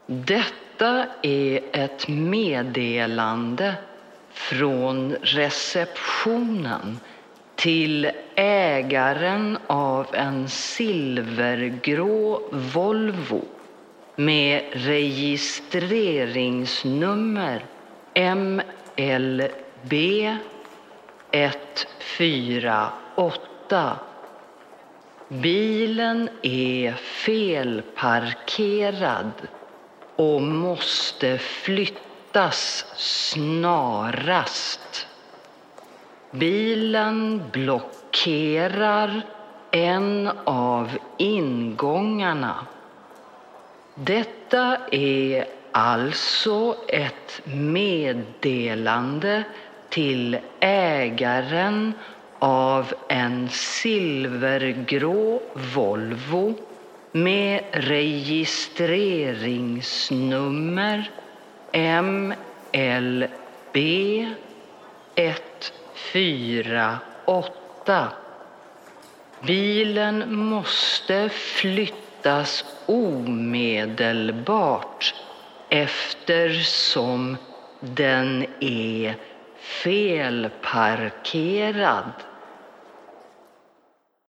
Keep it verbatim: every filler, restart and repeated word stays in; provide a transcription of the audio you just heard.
Detta är ett meddelande från receptionen till ägaren av en silvergrå Volvo med registreringsnummer M L B ett fyra åtta. Bilen är felparkerad och måste flyttas snarast. Bilen blockerar en av ingångarna. Detta är alltså ett meddelande till ägaren av en silvergrå Volvo med registreringsnummer M L B ett fyra åtta. Bilen måste flyttas omedelbart eftersom den är felparkerad.